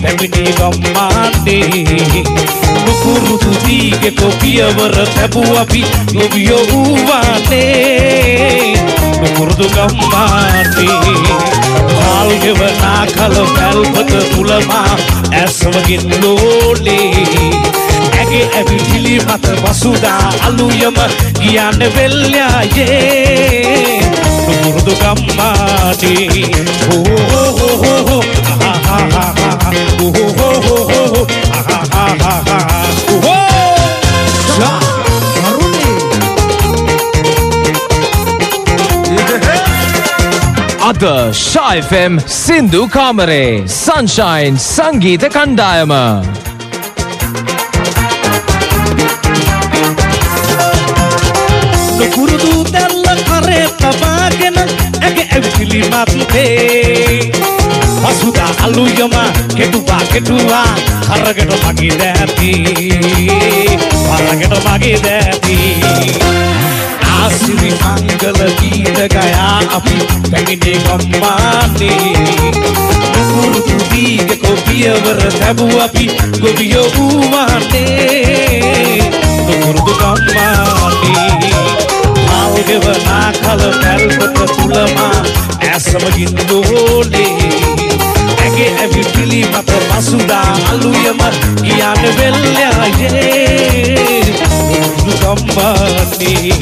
පැමිණි ගම්මානේ නුපුරුදු දීගේ කොපියවර තැබූ අපි ගොවියෝ වූවානේ නුපුරුදු ගම්මානේ කාල් ගෙවනා කල පැල්පත තුලමා ඇස්වගින් ලෝලේ ඇගේ ඇවිහිලි මත වසුදා අලුයම ගියන්න වෙල්යායේ නුපුරුදු ගම්මානේ අද ශා FM සින්දු කාමරේ සන්ෂයින් සංගීත කණ්ඩායම නුපුරුදු දැල්ල කරේ තබාගෙන ඇගේ ඇවිහිලි මතේ වසුදා අලුයම කෙටුවා කරකට මගේ දැති ආසිරි මංගල ගීත ගයා අපි පැමිණි ගම්මානේ නුපුරුදු දීගේ කොපියවර තැබූ අපි ගොවියෝ වූවානේ නුපුරුදු ගම්මානේ ගෙවනා කල පැල්පත තුලමා ඇසමගින් දෝලේ ඇගේ ඇවිහිලි මත වසුදා අලුයම ගියන්න වෙල්යායේ ගම්මානේ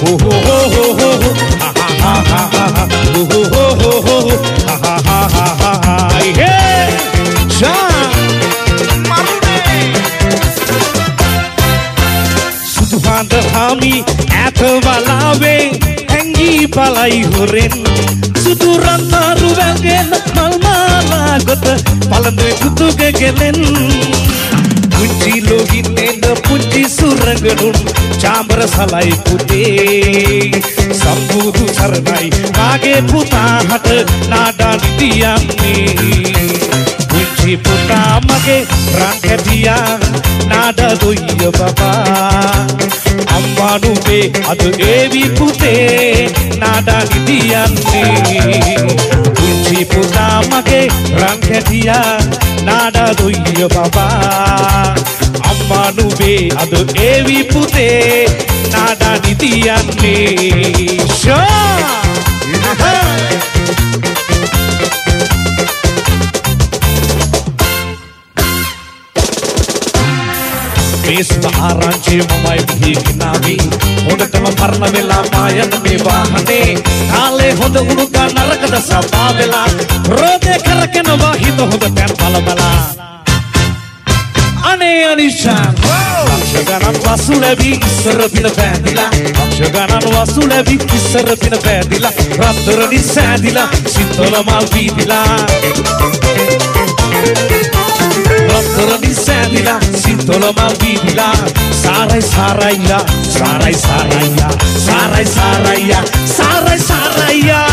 සුදුහාන්ද හාමි ඇත වලාවේ හැංගී පලයි හොරෙන් සුදු රන්නාරු වැල්ගෙන මල්මාලා ගොත පළඳුවේ කුතුගෙගෙලෙන් පුංචි ලෝහින්නේද පුංචි සුරංගනුන් චාම්බර සලයි පුතේ සම්බුදු සරණයි මාගේ පුතා හට නාඩා නිදියන්නේ පුංචි පුතා මගේ රන් කැටියා නාඩා දොයිය බබා අම්මා නුඹේ අද ඒවි පුතේ නාඩා නිදියන්නේ පුංචි පුතා මගේ රන් කැටියා නාඩා දොයිය බබා අම්මා නුඹේ අද ඒවි පුතේ නාඩා නිදියන්නේ ෂා මේසුද ආරංචි මමයි පිහිනාවි හොඳටම පරණ වෙලා මායන මේ වාහනේ කාලේ හොඳ උණුකා නරකද සබා වෙලා රෝදේ කරකනවා හිත හොඳ තැන් බලබලා අනේ අනිෂාන් අක්ෂගණන් වසු ලැබි ඉස්සර පින පෑදිලා අක්ෂගණන් වසු ලැබි ඉස්සර පින පෑදිලා රත්තරනි සෑදිලා සිතොල මල් වීදිලා රත්තරනි සෑදිලා සිතොල මල් වීදිලා සාරයි සාරයියා සාරයි සාරයියා සාරයි සාරයියා සාරයි සාරයියා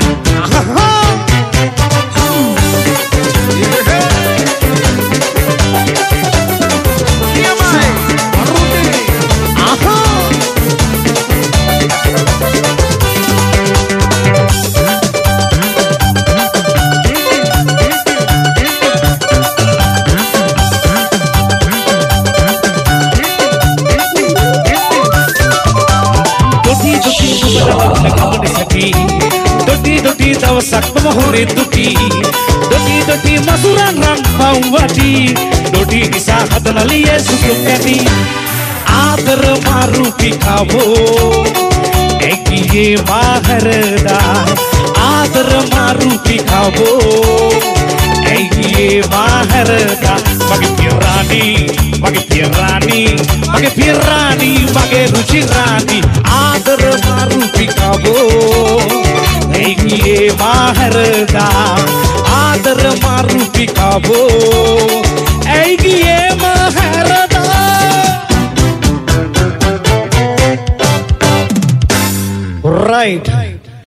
Doti dawsak pamahore duti Doti masuran rang pawati Doti isa hadana liye sukukati Adar maru pikavo Ekiye maharda Adar maru pikavo Ekiye maharda Mage pirani Mage ruchi rani Adar maru pikavo Ekiye maharda Adar maru pikavo Ekiye maharda Right